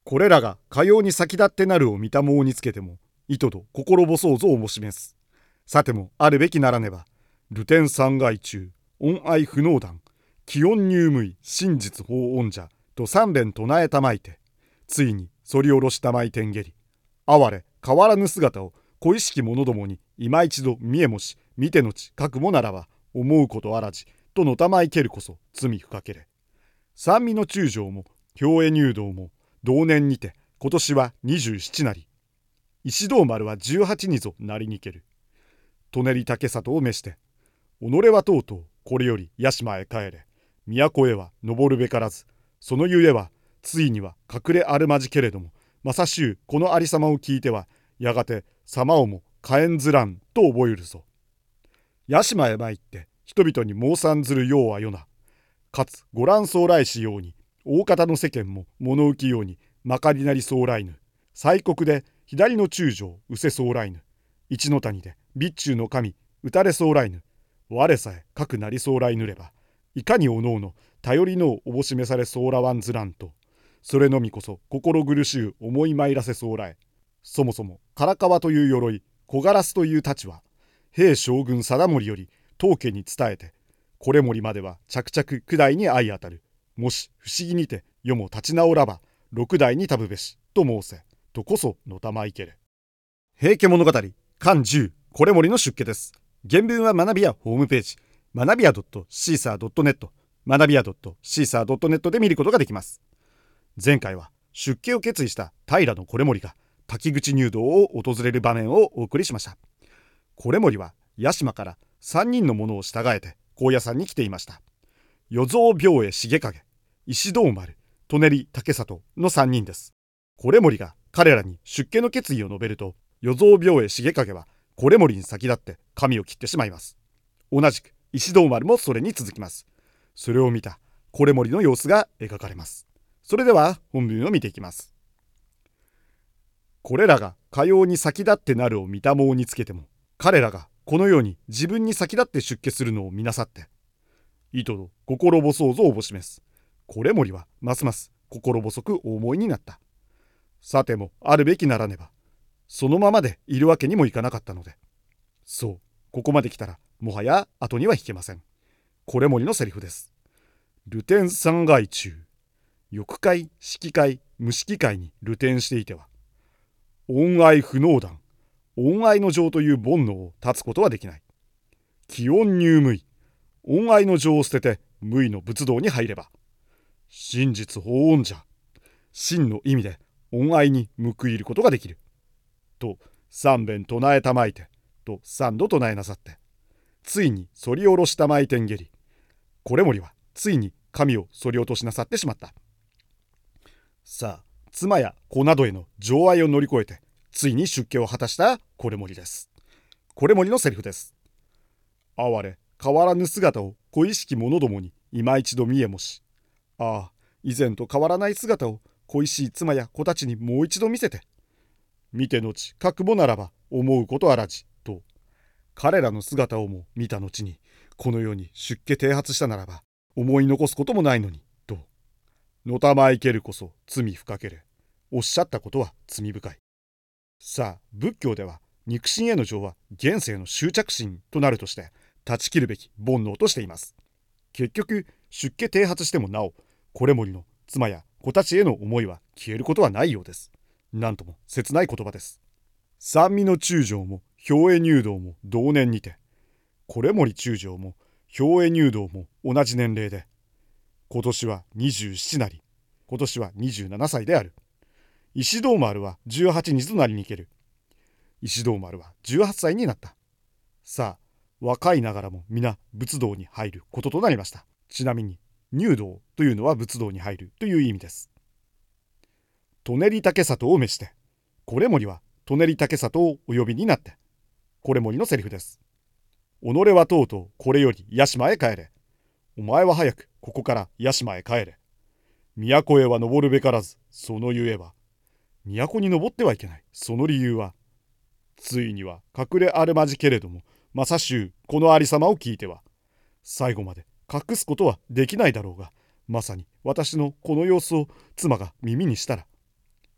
これらがかように先立ってなるを見たもうにつけても、意図と心細ぞをも示す。さてもあるべきならねば、流天三害中、恩愛不能談、気温入無意、真実法恩者、と三遍唱えたまいて、ついに反り下ろしたまいてんげり、哀れ変わらぬ姿を小意識者どもに今一度見えもし、見てのち書くもならば、思うことあらじ、とのたまいけるこそ罪深けれ。三味の中将も、兵衛入道も、同年にて、今年は27なり。石堂丸は18にぞなりにける。舎人竹里を召して、己はとうとうこれより屋島へ帰れ。都へは登るべからず、そのゆえは、ついには隠れあるまじけれども、まさしゅうこのありさまを聞いては、やがて様をも火炎ずらんと覚えるぞ。屋島へ参って、人々に申さんずるようはよな。かつご覧総来しように、大方の世間も物浮きように、まかりなり総来ぬ。西国で左の中将、うせ総来ぬ。一の谷で備中の神、打たれ総来ぬ。我さえかくなり総来ぬれば、いかにおのおの頼りのおぼしめされそうらわんずらんと、それのみこそ心苦しゅう思い参らせそうらえ。そもそも唐川という鎧、小ガラスという太刀は、平将軍貞盛より当家に伝えて、これ森までは着々九代に相当たる。もし不思議にて世も立ち直らば、六代にたぶべし、と申せ、とこそのたまいけれ。平家物語、巻10、これ森の出家です。原文は学びやホームページ、学びや .caesar.net、学びや .caesar.net で見ることができます。前回は出家を決意した平維盛が滝口入道を訪れる場面をお送りしました。維盛は屋島から3人の者を従えて高野山に来ていました。与蔵病へ重影、石堂丸、舎人竹里の3人です。維盛が彼らに出家の決意を述べると、与蔵病へ重影は維盛に先立って髪を切ってしまいます。同じく石堂丸もそれに続きます。それを見た維盛の様子が描かれます。それでは本文を見ていきます。これらがかように先立ってなるを見たもうにつけても、彼らがこのように自分に先立って出家するのを見なさって、意図の心細ぞをぼ示す。維盛はますます心細くお思いになった。さてもあるべきならねば、そのままでいるわけにもいかなかったので、そう、ここまで来たらもはや後には引けません。維盛のセリフです。流天三害中、翼会、式会、無式会に流転していては、恩愛不能談、恩愛の情という煩悩を断つことはできない。気温入無意、恩愛の情を捨てて無意の仏道に入れば、真実法恩者、真の意味で恩愛に報いることができる。と三遍唱えたまいて、と三度唱えなさって、ついに反り下ろしたまいてんげり、維盛はついに髪を反り落としなさってしまった。さあ、妻や子などへの情愛を乗り越えて、ついに出家を果たした維盛です。維盛のセリフです。哀れ変わらぬ姿を小意識者どもに今一度見えもし、ああ、以前と変わらない姿を恋しい妻や子たちにもう一度見せて、見てのち覚悟ならば思うことあらじ、と、彼らの姿をも見た後に、このように出家剃髪したならば、思い残すこともないのに、と、のたまいけるこそ罪深けれ、おっしゃったことは罪深い。さあ、仏教では肉親への情は現世の執着心となるとして、断ち切るべき煩悩としています。結局、出家剃髪してもなお、維盛の妻や子たちへの思いは消えることはないようです。なんとも切ない言葉です。三味の中将も兵衛入道も同年にて、維盛中将も兵衛入道も同じ年齢で、今年は27なり、今年は27歳である。石堂丸は18にとなりにいける。石堂丸は18歳になった。さあ、若いながらも皆仏道に入ることとなりました。ちなみに、入道というのは仏道に入るという意味です。舎人竹里を召して、維盛は舎人竹里をお呼びになって、維盛のセリフです。己はとうとうこれより屋島へ帰れ。お前は早くここから屋島へ帰れ。都へは登るべからず、そのゆえは。都に登ってはいけない。その理由は。ついには隠れあるまじけれども、まさしゅうこのありさまを聞いては、最後まで隠すことはできないだろうが、まさに私のこの様子を妻が耳にしたら、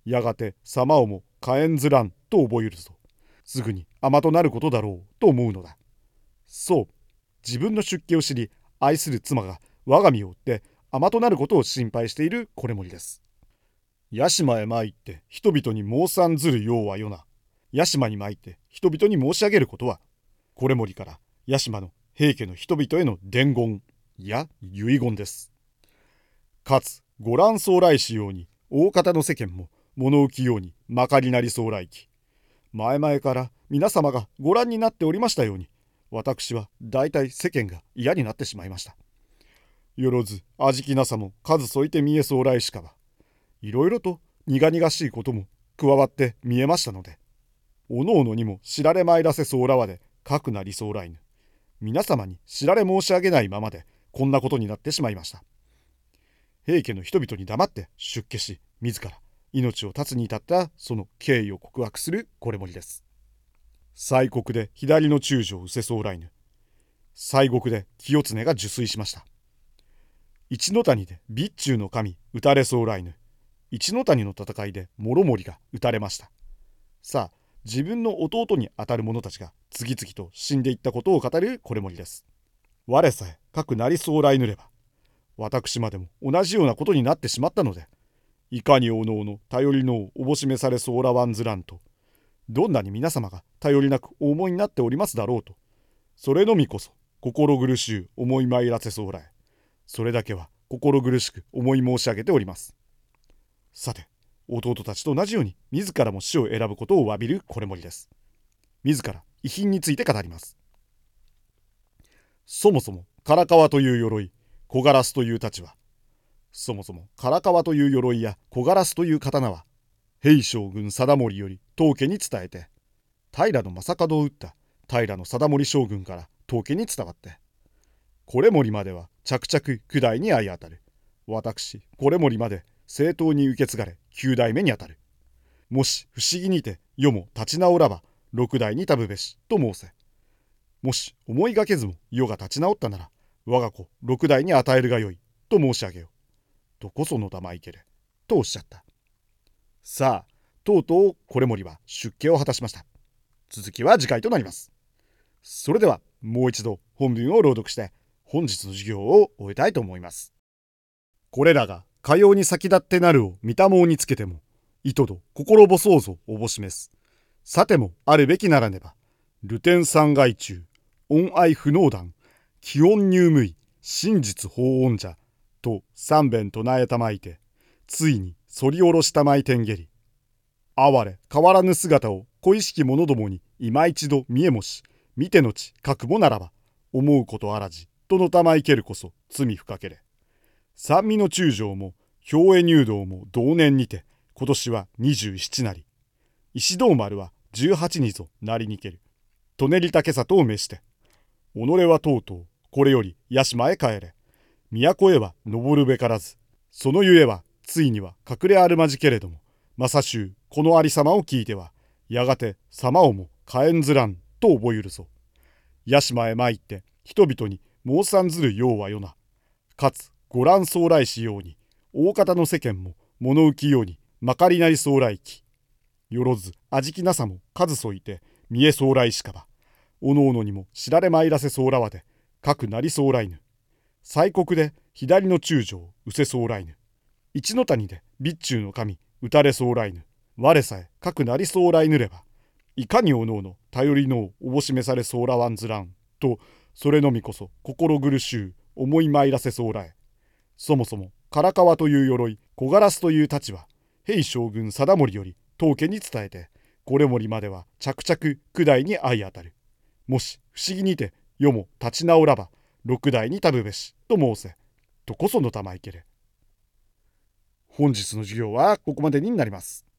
やがて様をも火炎ずらんと覚えるぞ。すぐに尼となることだろうと思うのだ。そう、自分の出家を知り、愛する妻が我が身を追って尼となることを心配している維盛です。屋島へ参って人々に申さんずるようはよな。屋島に参って人々に申し上げることは、維盛から屋島の平家の人々への伝言や遺言です。かつご覧総来しように大方の世間も物浮きようにまかりなり総来き、前々から皆様がご覧になっておりましたように、私は大体世間が嫌になってしまいました。よろず味気なさも数添いて見え総来しかは、いろいろと苦々しいことも加わって見えましたので、おのおのにも知られまいらせそうらわでかくなりそうらいぬ。皆様に知られ申し上げないままでこんなことになってしまいました。平家の人々に黙って出家し、自ら命を絶つに至ったその経緯を告白する維盛です。西国で左の中将を失せそうらいぬ。西国で清常が受水しました。一ノ谷で備中の神討たれそうらいぬ。一ノ谷の戦いで諸盛が討たれました。さあ、自分の弟にあたる者たちが次々と死んでいったことを語る維盛です。我さえかくなりそうらいぬれば、私までも同じようなことになってしまったので、いかにおのおの頼りのをおぼしめされそうらわんずらんと、どんなに皆様が頼りなくお思いになっておりますだろうと、それのみこそ心苦しゅう思い参らせそうらえ、それだけは心苦しく思い申し上げております。さて、弟たちと同じように自らも死を選ぶことを詫びる維盛です。自ら遺品について語ります。そもそも唐川という鎧、小ガラスという太刀は、そもそも唐川という鎧や小ガラスという刀は、平将軍貞盛より当家に伝えて、平将門を討った平貞盛将軍から当家に伝わって、維盛までは着々九代に相当たる。私維盛まで正当に受け継がれ九代目にあたる。もし不思議にて世も立ち直らば六代にたぶべしと申せ。もし思いがけずも世が立ち直ったなら我が子六代に与えるがよいと申し上げよう。とこそのだまいけれとおっしゃった。さあ、とうとう維盛は出家を果たしました。続きは次回となります。それではもう一度本文を朗読して本日の授業を終えたいと思います。これらがかように先立ってなるを見たもうにつけても、いとど心細うぞおぼしめす。さてもあるべきならねば、流天三害中、恩愛不能談、気温入無意、真実法恩者、と三遍唱えたまいて、ついに反り下ろしたまいてんげり。哀れ変わらぬ姿を小意識者どもに今一度見えもし、見てのち覚もならば、思うことあらじ、とのたまいけるこそ罪深けれ。三味の中将も兵衛入道も同年にて今年は27なり、石堂丸は18にぞなりにける。とねりたけさとを召して、己はとうとうこれより屋島へ帰れ。都へは登るべからず、そのゆえはついには隠れあるまじけれども、正衆このありさまを聞いては、やがて様をも火炎ずらんと覚えるぞ。屋島へ参って人々に申さんずるようはよな。かつご覧総来しように、大方の世間も物浮きようにまかりなり総来き。よろず味気なさも数添いて見え総来しかば、おのおのにも知られまいらせ総らわで、かくなり総来ぬ。西国で左の中将うせ総来ぬ。一ノ谷で備中の神討たれ総来ぬ。我さえかくなり総来ぬれば、いかにおのおの頼りのをおぼしめされ総らわんずらんと、それのみこそ心苦しゅう思いまいらせそうらえ。そもそも唐川という鎧、小ガラスという太刀は、平将軍貞盛より当家に伝えて、維盛までは着々九代に相当たる。もし不思議にて世も立ち直らば六代にたぶべしと申せ。とこそのたまいけれ。本日の授業はここまでになります。